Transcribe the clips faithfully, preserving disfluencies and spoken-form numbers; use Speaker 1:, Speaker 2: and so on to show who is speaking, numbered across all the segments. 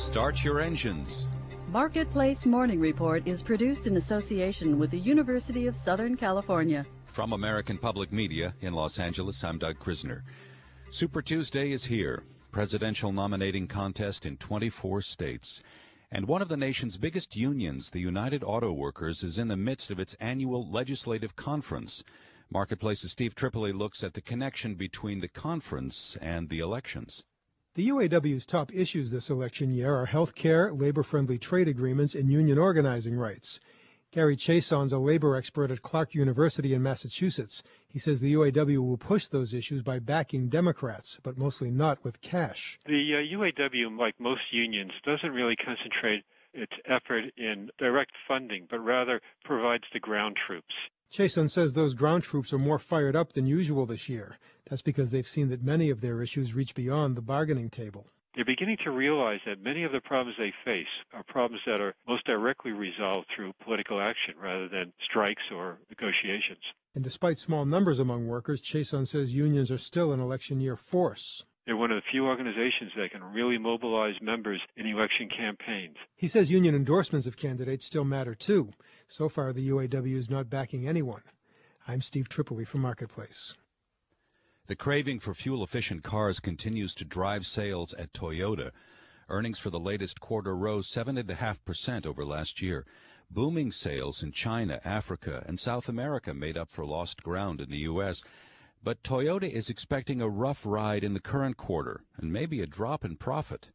Speaker 1: Start your engines.
Speaker 2: Marketplace Morning Report is produced in association with the University of Southern California.
Speaker 1: From American Public Media in Los Angeles, I'm Doug Krisner. Super Tuesday is here. Presidential nominating contest in twenty-four states. And one of the nation's biggest unions, the United Auto Workers, is in the midst of its annual legislative conference. Marketplace's Steve Tripoli looks at the connection between the conference and the elections.
Speaker 3: The U A W's top issues this election year are health care, labor-friendly trade agreements, and union organizing rights. Gary Chason's a labor expert at Clark University in Massachusetts. He says the U A W will push those issues by backing Democrats, but mostly not with cash.
Speaker 4: The uh, U A W, like most unions, doesn't really concentrate its effort in direct funding, but rather provides the ground troops.
Speaker 3: Chason says those ground troops are more fired up than usual this year. That's because they've seen that many of their issues reach beyond the bargaining table.
Speaker 4: They're beginning to realize that many of the problems they face are problems that are most directly resolved through political action rather than strikes or negotiations.
Speaker 3: And despite small numbers among workers, Chason says unions are still an election year force.
Speaker 4: They're one of the few organizations that can really mobilize members in election campaigns.
Speaker 3: He says union endorsements of candidates still matter, too. So far, the U A W is not backing anyone. I'm Steve Tripoli for Marketplace.
Speaker 1: The craving for fuel-efficient cars continues to drive sales at Toyota. Earnings for the latest quarter rose seven point five percent over last year. Booming sales in China, Africa, and South America made up for lost ground in the U S, but Toyota is expecting a rough ride in the current quarter and maybe a drop in profit.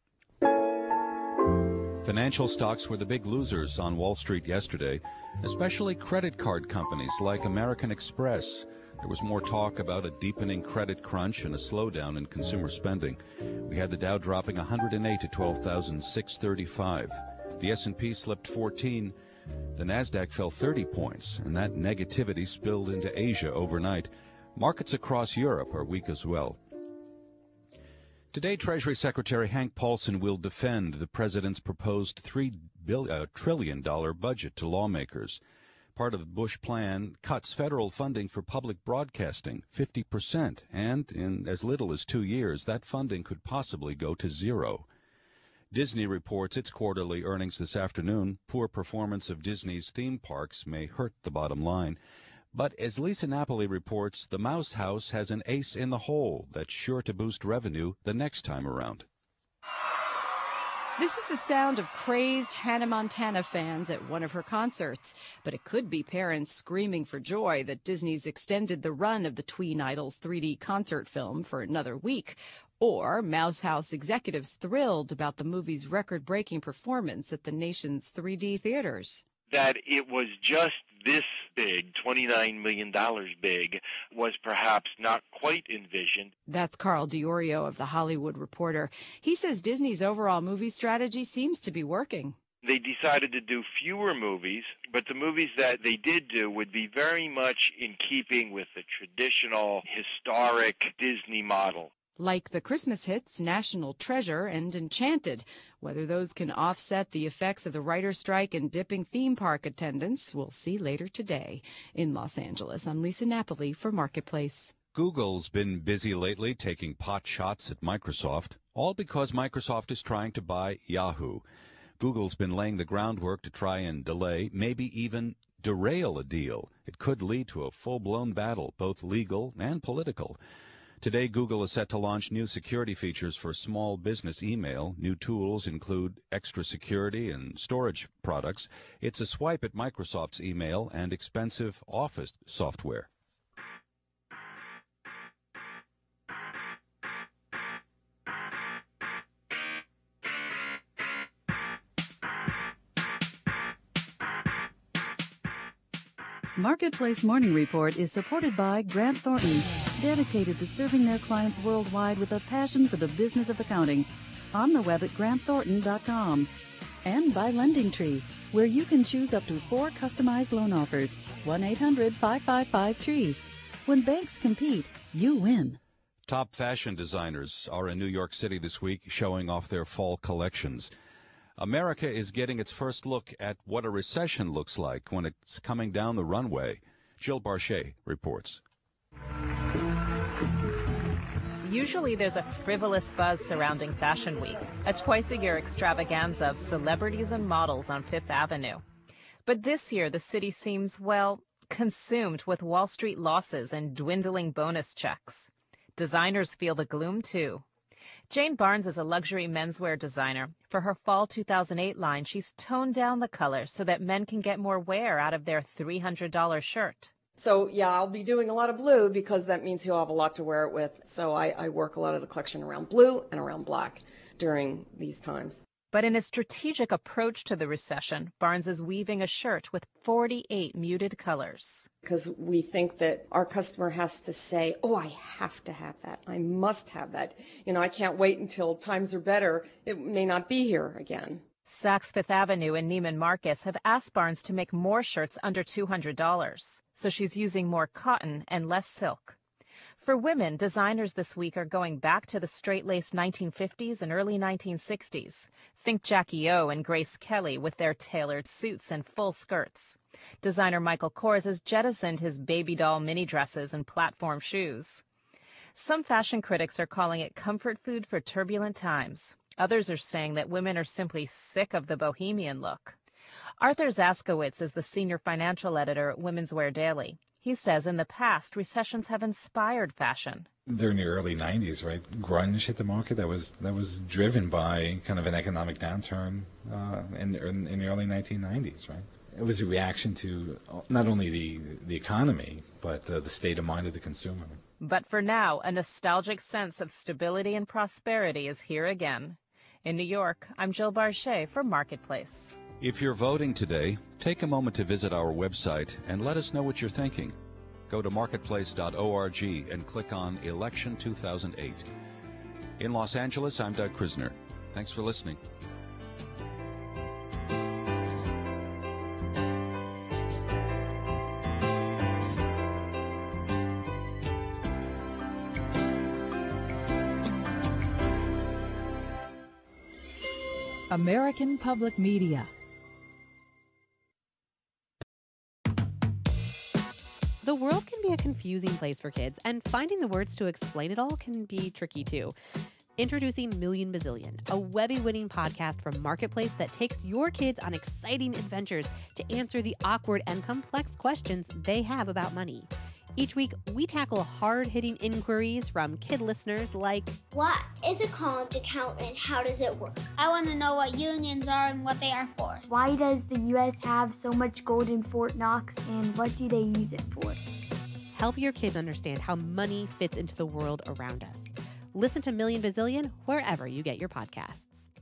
Speaker 1: Financial stocks were the big losers on Wall Street yesterday, especially credit card companies like American Express. There was more talk about a deepening credit crunch and a slowdown in consumer spending. We had the Dow dropping one hundred eight to twelve thousand six hundred thirty-five. The S and P slipped fourteen. The Nasdaq fell thirty points, and that negativity spilled into Asia overnight. Markets across Europe are weak as well. Today, Treasury Secretary Hank Paulson will defend the president's proposed three trillion dollars budget to lawmakers. Part of the Bush plan cuts federal funding for public broadcasting fifty percent, and in as little as two years, that funding could possibly go to zero. Disney reports its quarterly earnings this afternoon. Poor performance of Disney's theme parks may hurt the bottom line. But as Lisa Napoli reports, the Mouse House has an ace in the hole that's sure to boost revenue the next time around.
Speaker 5: This is the sound of crazed Hannah Montana fans at one of her concerts, but it could be parents screaming for joy that Disney's extended the run of the Tween Idols three D concert film for another week, or Mouse House executives thrilled about the movie's record-breaking performance at the nation's three D theaters.
Speaker 6: That it was just this big, twenty-nine million dollars big, was perhaps not quite envisioned.
Speaker 5: That's Carl DiOrio of The Hollywood Reporter. He says Disney's overall movie strategy seems to be working.
Speaker 6: They decided to do fewer movies, but the movies that they did do would be very much in keeping with the traditional, historic Disney model.
Speaker 5: Like the Christmas hits National Treasure and Enchanted. Whether those can offset the effects of the writer's strike and dipping theme park attendance, we'll see later today. In Los Angeles, I'm Lisa Napoli for Marketplace.
Speaker 1: Google's been busy lately taking pot shots at Microsoft, all because Microsoft is trying to buy Yahoo. Google's been laying the groundwork to try and delay, maybe even derail a deal. It could lead to a full-blown battle, both legal and political. Today, Google is set to launch new security features for small business email. New tools include extra security and storage products. It's a swipe at Microsoft's email and expensive Office software.
Speaker 2: Marketplace Morning Report is supported by Grant Thornton, dedicated to serving their clients worldwide with a passion for the business of accounting. On the web at grant thornton dot com. And by Lending Tree, where you can choose up to four customized loan offers. one eight hundred five five five tree. When banks compete, you win.
Speaker 1: Top fashion designers are in New York City this week showing off their fall collections. America is getting its first look at what a recession looks like when it's coming down the runway. Jill Barchet reports.
Speaker 7: Usually there's a frivolous buzz surrounding Fashion Week, a twice-a-year extravaganza of celebrities and models on Fifth Avenue. But this year the city seems, well, consumed with Wall Street losses and dwindling bonus checks. Designers feel the gloom, too. Jane Barnes is a luxury menswear designer. For her fall two thousand eight line, she's toned down the color so that men can get more wear out of their three hundred dollars shirt.
Speaker 8: So, yeah, I'll be doing a lot of blue because that means he'll have a lot to wear it with. So I, I work a lot of the collection around blue and around black during these times.
Speaker 7: But in a strategic approach to the recession, Barnes is weaving a shirt with forty-eight muted colors.
Speaker 8: Because we think that our customer has to say, oh, I have to have that. I must have that. You know, I can't wait until times are better. It may not be here again.
Speaker 7: Saks Fifth Avenue and Neiman Marcus have asked Barnes to make more shirts under two hundred dollars. So she's using more cotton and less silk. For women, designers this week are going back to the straight-laced nineteen fifties and early nineteen sixties. Think Jackie O and Grace Kelly with their tailored suits and full skirts. Designer Michael Kors has jettisoned his baby doll mini dresses and platform shoes. Some fashion critics are calling it comfort food for turbulent times. Others are saying that women are simply sick of the bohemian look. Arthur Zaskowitz is the senior financial editor at Women's Wear Daily. He says in the past, recessions have inspired fashion.
Speaker 9: During the early nineties, right, grunge hit the market. That was that was driven by kind of an economic downturn uh, in, in in the early nineteen nineties, right? It was a reaction to not only the the economy, but uh, the state of mind of the consumer.
Speaker 7: But for now, a nostalgic sense of stability and prosperity is here again. In New York, I'm Jill Barchet for Marketplace.
Speaker 1: If you're voting today, take a moment to visit our website and let us know what you're thinking. Go to marketplace dot org and click on Election two thousand eight. In Los Angeles, I'm Doug Krisner. Thanks for listening.
Speaker 2: American Public Media.
Speaker 10: The world can be a confusing place for kids, and finding the words to explain it all can be tricky too. Introducing Million Bazillion, a Webby-winning podcast from Marketplace that takes your kids on exciting adventures to answer the awkward and complex questions they have about money. Each week, we tackle hard-hitting inquiries from kid listeners like,
Speaker 11: what is a college account and how does it work? I want to know what unions are and what they are for.
Speaker 12: Why does the U S have so much gold in Fort Knox and what do they use it for?
Speaker 10: Help your kids understand how money fits into the world around us. Listen to Million Bazillion wherever you get your podcasts.